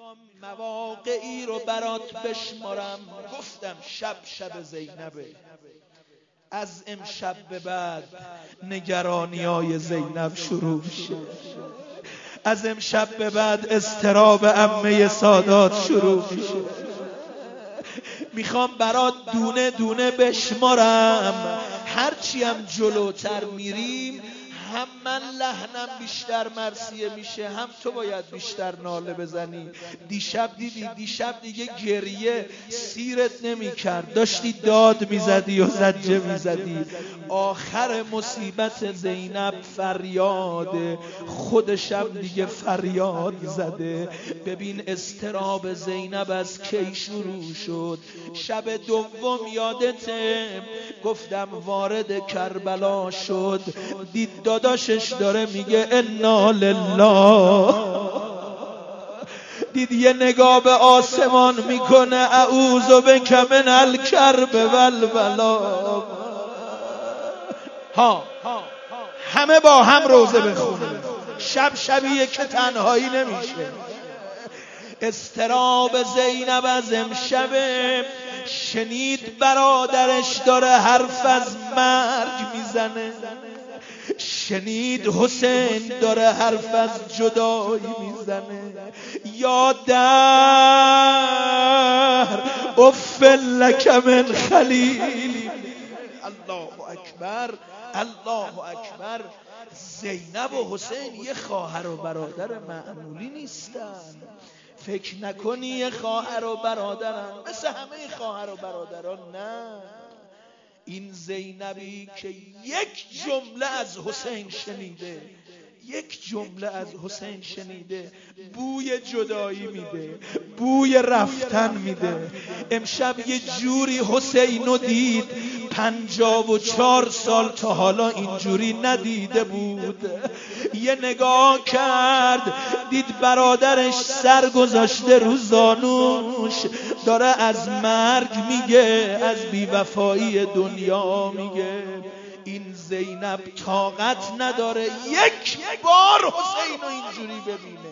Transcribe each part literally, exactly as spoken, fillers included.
مواقعی رو برات بشمارم. گفتم شب شب زینبه. از امشب به بعد نگرانی‌های زینب شروع میشه. از امشب به بعد اضطراب عمه سادات شروع میشه. میخوام برات دونه دونه بشمارم. هرچی هم جلوتر میریم هم من لحنم بیشتر مرثیه میشه، هم تو باید بیشتر ناله بزنی. دیشب دیدی، دیشب دیگه گریه سیرت نمیکرد، داشتی داد میزدی و زجه میزدی. آخر مصیبت زینب فریاده، خودشم دیگه فریاد زده. ببین اضطراب زینب از کی شروع شد. شب دوم یادته گفتم وارد کربلا شد، دید داداشش داره میگه انا لله، دید یه نگاه به آسمان میکنه اعوذ بک من الکرب والبلا. ها همه با هم روزه بخونن. شب شبیه که تنهایی نمیشه. اضطراب زینب از امشب شنید برادرش داره حرف از مرگ میزنه، شنید حسین داره حرف از جدایی میزنه. یا دهر اف لک من خلیل. الله اکبر، الله اکبر. زینب و حسین یه خواهر و برادر معمولی نیستن. فکر نکنی یه خواهر و برادرن مثل همه خواهر و برادران، نه. این زینبی که یک جمله از حسین شنیده، یک جمله از حسین شنیده بوی جدایی میده، بوی رفتن میده. امشب یه جوری حسینو دید پنجاه و چهار سال تا حالا اینجوری ندیده بود. یه نگاه کرد دید برادرش سر گذاشته رو زانوش، داره از مرگ میگه، از بیوفایی دنیا میگه. این زینب طاقت نداره یک بار حسین رو اینجوری ببینه.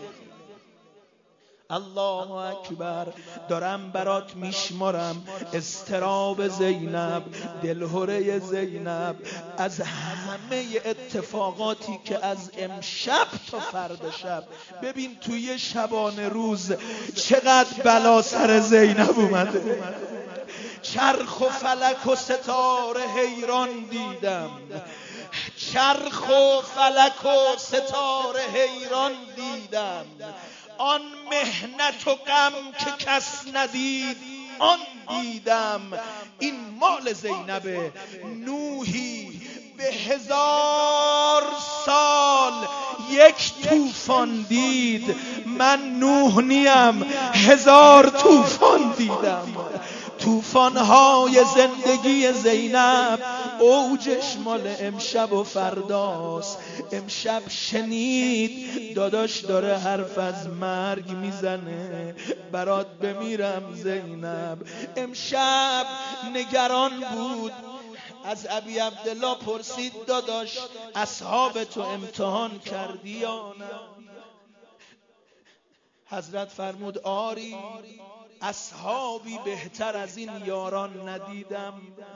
الله اکبر. دارم برات میشمارم اضطراب زینب، دلهره زینب، از همه اتفاقاتی که از امشب تا فردا شب. ببین توی شبانه روز چقدر بلا سر زینب اومده. چرخ و فلک و ستاره حیران دیدم، چرخ و فلک و ستاره حیران دیدم. آن مهنت و غم که کس ندید آن دیدم. این مال زینبه. نوحی به هزار سال یک طوفان دید، من نوح نیم هزار طوفان دیدم. طوفان‌های زندگی زینب اوجش مال امشب و فرداست. امشب شنید داداش داره حرف از مرگ میزنه، برات بمیرم زینب. امشب نگران بود. از ابی عبدالله پرسید داداش اصحاب تو امتحان کردی یا نه؟ حضرت فرمود آری، اصحابی بهتر از این یاران ندیدم.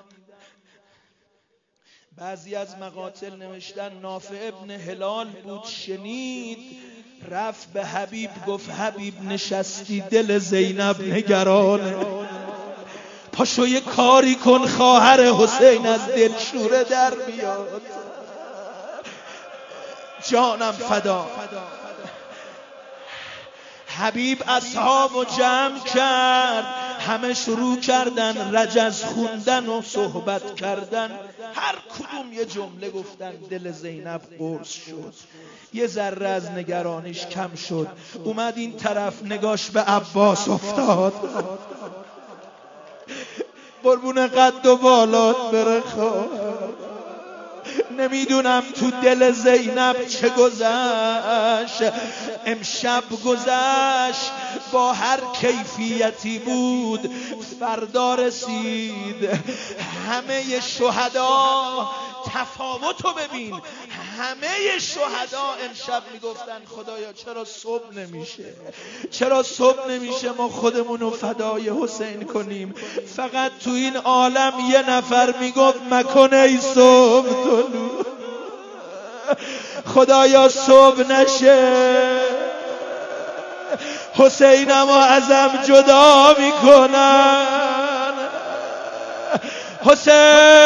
بعضی از مقاتل نوشتن نافع ابن هلال بود، شنید رفت به حبیب گفت حبیب نشستی دل زینب نگرانه، پاشو یه کاری کن خواهر حسین از دل شوره در بیاد. جانم فدا. حبیب اصحابو جمع کرد، همه شروع کردن رجز خوندن و صحبت کردن. هر کدوم یه جمله گفتن. دل زینب قرص شد، یه ذره از نگرانیش کم شد. اومد این طرف نگاش به عباس افتاد. قربون قد و بالات بره خواهر، نمیدونم تو دل زینب چه گذشت. امشب گذشت با هر کیفیتی بود، فردا رسید. همه شهدا تفاوتو ببین. همه شهدا امشب میگفتن خدایا چرا صبح نمیشه، چرا صبح نمیشه ما خودمونو فدای حسین کنیم. فقط تو این عالم یه نفر میگفت مکن ای صبح طلوع، خدایا صبح نشه حسینمو ازم جدا میکنن. حسین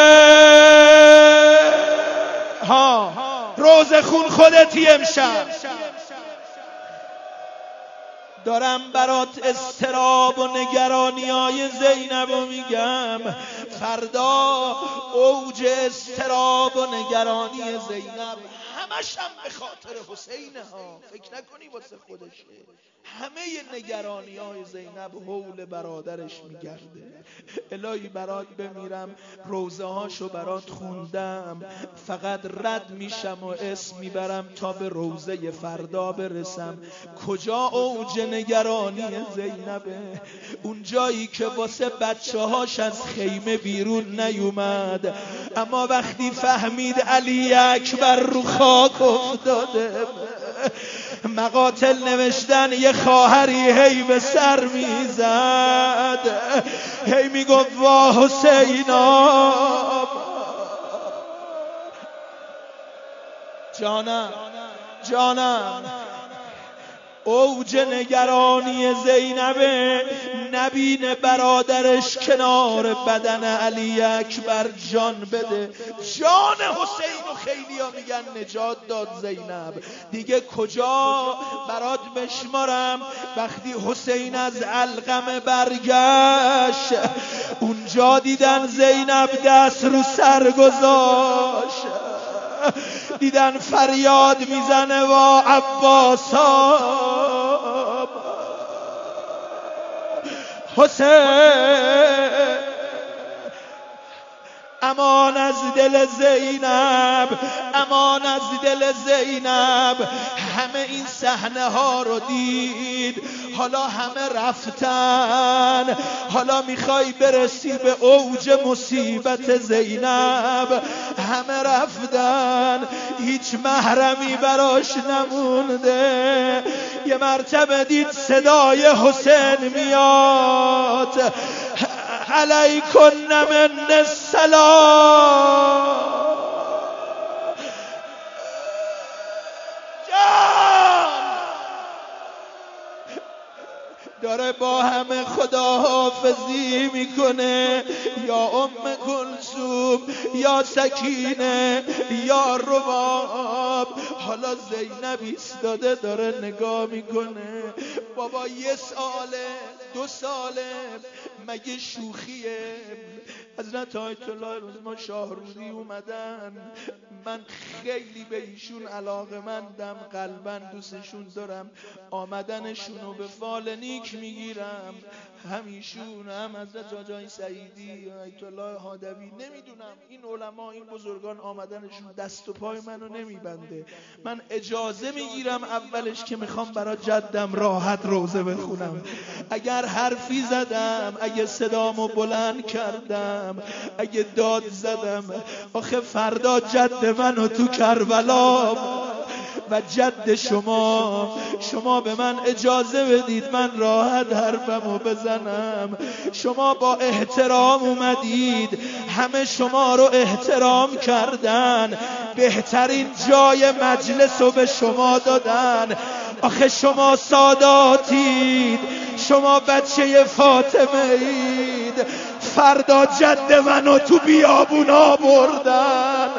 ها روز خون خودتی امشب دارم برات استراب و نگرانی های زینب رو میگم. فردا اوج استراب و نگرانی زینب همش هم به خاطر حسینه ها، فکر نکنی واسه خودشه. همه نگرانی های زینب حول برادرش میگرده. الهی برات بمیرم، روزه هاشو برات خوندم، فقط رد میشم و اسم میبرم تا به روزه فردا برسم. کجا اوج نگرانی زینبه؟ اون جایی که واسه بچه هاش از خیمه بیرون نیومد، اما وقتی فهمید علی اکبر رو خاک افتاده، مقاتل نوشتن یه خواهری هی به سر میزد، هی میگفت وا حسینا جانم جانم. اوج نگرانی زینب نبینه برادرش کنار بدن علی اکبر جان بده. جان حسین و خیلی ها میگن نجات داد زینب. دیگه کجا برات بشمارم وقتی حسین از علقمه برگشت، اونجا دیدن زینب دست رو سر گذاشت، دیدن فریاد میزنه وا عباسا حسین. امان از دل زینب، امان از دل زینب. همه این صحنه ها رو دید، حالا همه رفتن. حالا میخوای برسی به اوج مصیبت زینب، همه رفتن، هیچ محرمی براش نمونده. یه مرتبه دید صدای حسین میاد، علیکن من السلام. جان داره با همه خداحافظی میکنه. یا ام کلثوم، یا سکینه، یا رباب. حالا زینب ایستاده داره نگاه میکنه. بابا یه ساله دو ساله مگه شوخیه؟ حضرت آیت الله ما شاهرودی اومدن، من خیلی به ایشون علاقه‌مندم، قلباً دوستشون دارم، آمدنشونو به فال نیک میگیرم. هم ایشون هم حضرت آقای سعیدی، آیت الله هادوی، نمیدونم این علما این بزرگان آمدنشون دست و پای منو نمیبنده. من اجازه میگیرم اولش که میخوام برای جدم راحت روزه بخونم. اگر حرفی زدم، اگه صدامو بلند کردم، اگه داد زدم، آخه فردا جد منو تو کربلا و جد شما، شما به من اجازه بدید من راحت حرفمو بزنم. شما با احترام اومدید، همه شما رو احترام کردن، بهترین جای مجلس رو به شما دادن. آخه شما ساداتید، شما بچه فاطمه اید، فردا جد منو تو بیابونا بردن.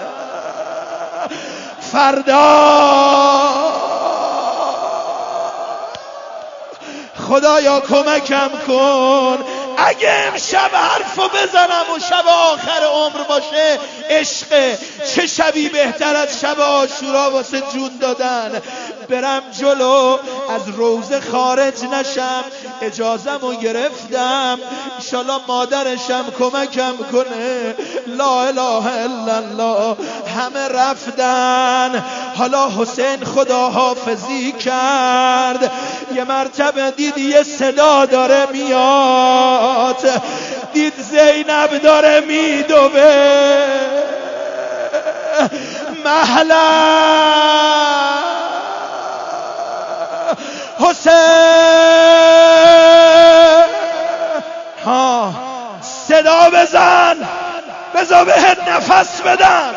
فردا خدایا کمکم کن، اگه امشب حرفو بزنم و شب آخر عمر باشه، عشق چه شبی بهتر از شب عاشورا واسه جون دادن. برم جلو از روزه خارج نشم، اجازمو گرفتم، انشالله مادرشم کمکم کنه. لا اله الا الله. همه رفتن، حالا حسین خدا حافظی کرد. یه مرتبه دید یه صدا داره میاد، دید زینب داره میدوه. مهلا حسین ها صدا بزن بذار بهت نفس بدم.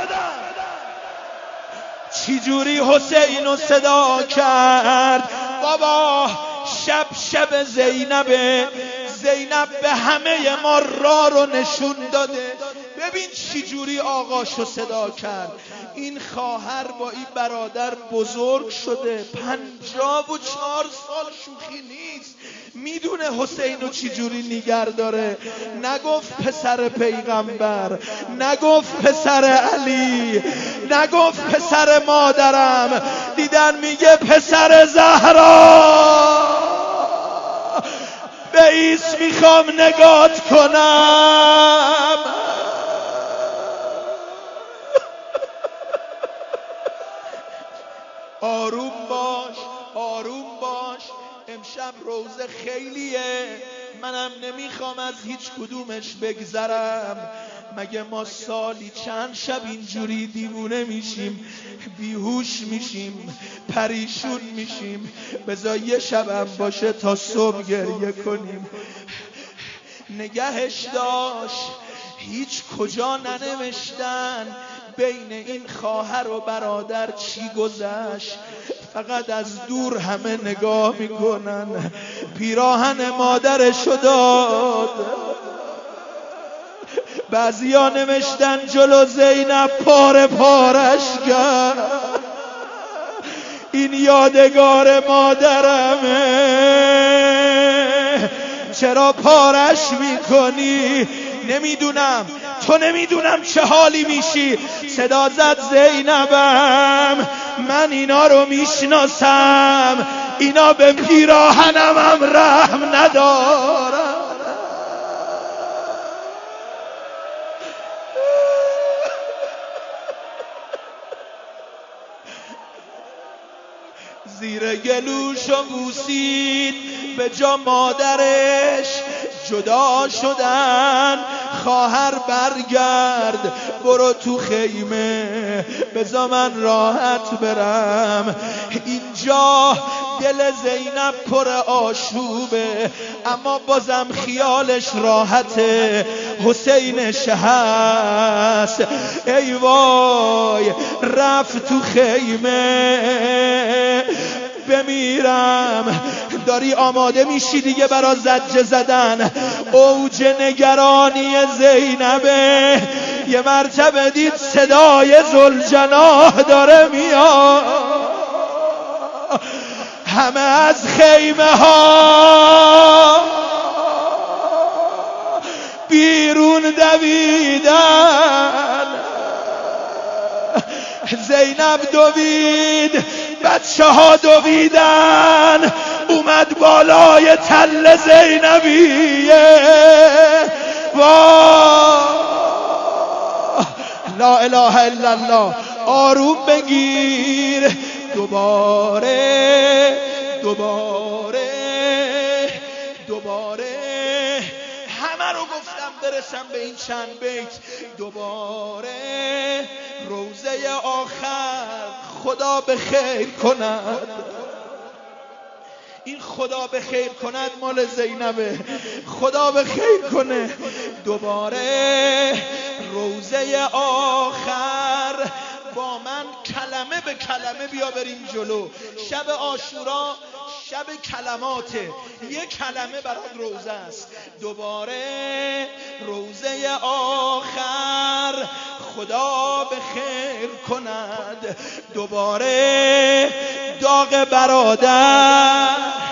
چی جوری حسین رو صدا کرد بابا؟ شب شب زینبه، زینب به همه ما راه رو نشون داده. ببین چی جوری آقاشو صدا کرد. این خواهر با این برادر بزرگ شده، پنجاه و چهار سال شوخی نیست. میدونه حسین رو چی جوری نیگر داره. نگفت پسر پیغمبر، نگفت پسر علی، نگفت پسر مادرم، دیدن میگه پسر زهرا. به ایس میخوام نگات کنم. آروم باش، آروم باش. امشب روزه خیلیه، منم نمیخوام از هیچ کدومش بگذرم. مگه ما سالی چند شب اینجوری دیوونه میشیم، بیهوش میشیم، پریشون میشیم؟ بذار یه شبم باشه تا صبح گریه کنیم. نگهش داشت، هیچ کجا ننوشتن بین این خواهر و برادر چی گذشت. فقط از دور همه نگاه میکنن. پیراهن مادرشو داد. بعضیا نوشتن جلو زینب پاره پارش کرد. این یادگار مادرمه، چرا پارش میکنی؟ نمیدونم، تو نمیدونم چه حالی میشی. صدا زد زینبم، من اینا رو میشناسم، اینا به پیراهنم هم رحم ندارم. زیر گلوشو بوسید، به جا مادرش جدا شدن. خواهر برگرد، برو تو خیمه، بذار من راحت برم. اینجا دل زینب پر آشوبه، اما بازم خیالش راحته. حسینش هست. ای وای، رفت تو خیمه. بمیرم. داری آماده میشی دیگه برا زجه زدن. اوج نگرانی زینبه. یه مرتبه دید صدای ذوالجناح داره میاد. همه از خیمه ها بیرون دویدن. زینب دوید، بچه ها دویدن. اومد بالای تل زینبیه. واه، لا اله الا الله. آروم بگیر. دوباره دوباره دوباره همه رو گفتم برسم به این چند بیت. دوباره روزه آخر، خدا به خیر کند. این خدا به خیر کند مال زینبه. خدا به خیر کنه. دوباره روزه آخر، با من کلمه به کلمه بیا بریم جلو. شب عاشورا شب کلماته، یک کلمه برات روزه است. دوباره روزه آخر، خدا به خیر کند. دوباره داغ برادر،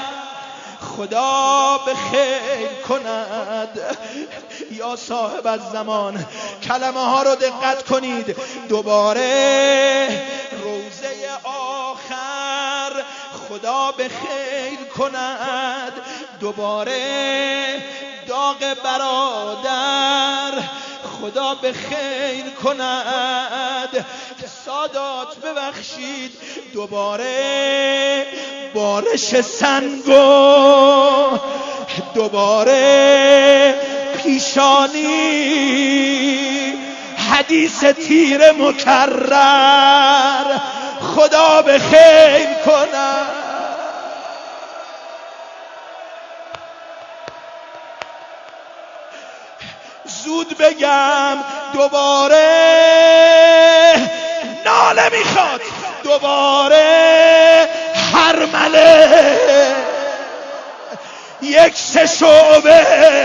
خدا به خیر کند. یا صاحب الزمان، کلمه ها رو دقت کنید. دوباره روزه آخر، خدا به خیر کند. دوباره داغ برادر، خدا به خیر کند. سادات ببخشید. دوباره بارش سنگو، دوباره پیشانی حدیث تیر مکرر خدا به خیر کنم. زود بگم دوباره ناله میخواد، دوباره هرمله یک سه شعبه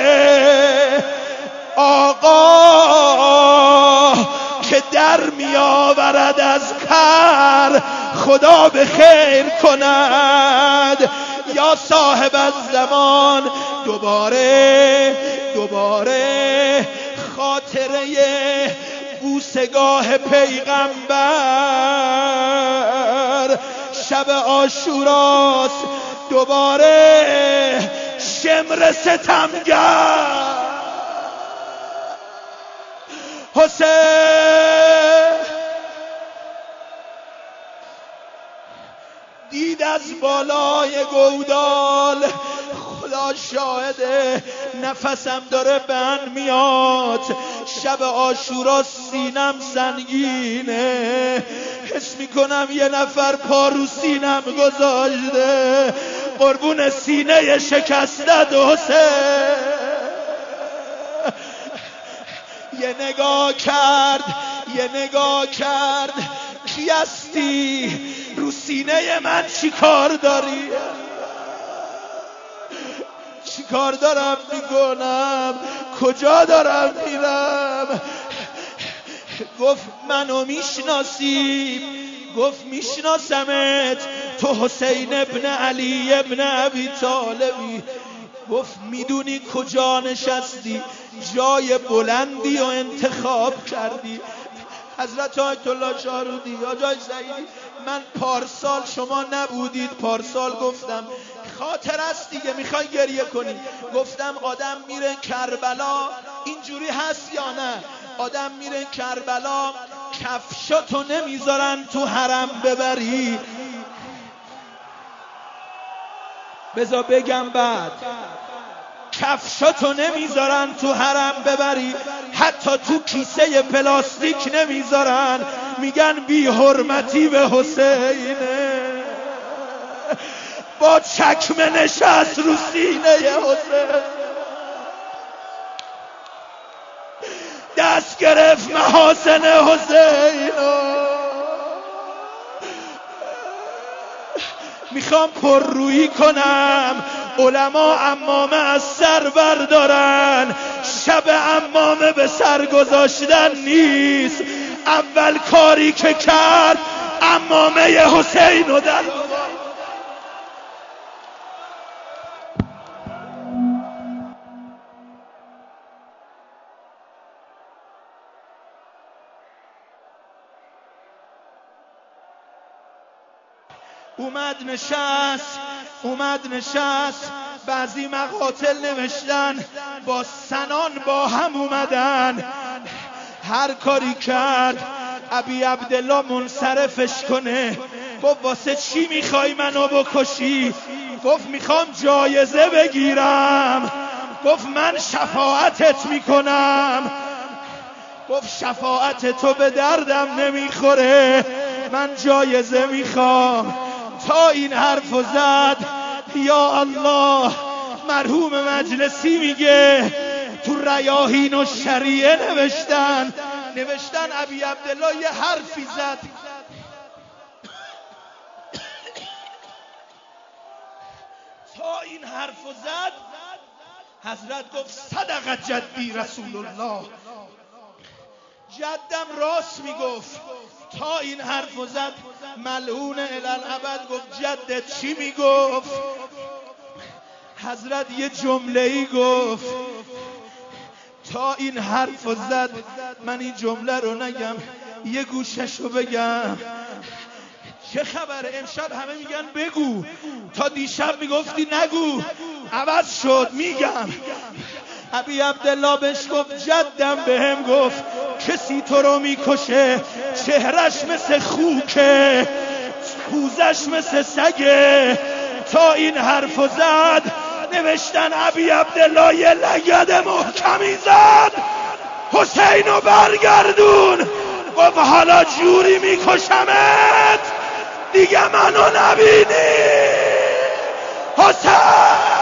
آقا که در می آورد از کر خدا به خیر کند. یا صاحب الزمان دوباره دوباره خاطره بوسگاه پیغمبر شب عاشوراست، دوباره شمر ستمگر حسین دید از بالای گودال. خدا شاهده نفسم داره بند میاد، شب عاشورا سینم سنگینه، حس میکنم یه نفر پا رو سینم گذاشته، قربون سینه شکستت حسین. یه نگاه کرد یه نگاه کرد کی هستی؟ رو سینه من چی کار داری؟ چی کار دارم میکنم؟ کجا دارم میرم؟ گفت منو میشناسی؟ گفت میشناسمت، تو حسین ابن علی ابن ابی طالبی. گفت میدونی کجا نشستی؟ جای بلندی و انتخاب کردی. حضرت آیت الله شارودی یا جای سعیدی، من پارسال شما نبودید، پارسال گفتم خاطر است دیگه، میخوای گریه کنی؟ گفتم آدم میره کربلا اینجوری هست یا نه؟ آدم میره کربلا کفشاتو نمیذارن تو حرم ببری. بذار بگم بعد، کفشاتو نمیذارن تو حرم ببری، حتی تو کیسه پلاستیک نمیذارن، میگن بی حرمتی به حسینه. با چکمه نشست رو سینه حسین، دست گرفت محاسن حسین. میخوام پررویی کنم، علما عمامه از سر بردارن، شب عمامه به سر گذاشتن نیست، اول کاری که کرد عمامه حسین رو در اومد نشست اومد نشست بعضی مقاتل نوشتن با سنان با هم اومدن، هر کاری کرد ابی عبدالله منصرفش کنه. گفت واسه چی میخوای منو بکشی؟ گفت میخوام جایزه بگیرم. گفت من شفاعتت میکنم. گفت شفاعت تو به دردم نمیخوره، من جایزه میخوام. تا این حرفو زد یا الله، مرحوم مجلسی میگه تو ریاحین و شریعه نوشتن نوشتن ابی عبدالله یه حرفی زد، تا این حرفو زد حضرت گفت صدق جدی رسول الله، جدم راست میگفت. تا این حرفو زد ملعون الالعبد گفت جدت چی میگفت؟ حضرت یه جمله ای گفت، تا این حرفو زد من این جمله رو نگم یه گوششو بگم. چه خبره؟ امشب همه میگن بگو، تا دیشب میگفتی نگو، عوض شد میگم. ابی عبدالله بهش گفت جدم بهم گفت کسی تو رو میکشه چهرش مثل خوکه، پوزش مثل سگه. تا این حرفو زد نوشتن ابی عبدالله یه لگد محکمی زد، حسینو برگردون. گفت حالا جوری میکشمت دیگه منو نبینی. حسین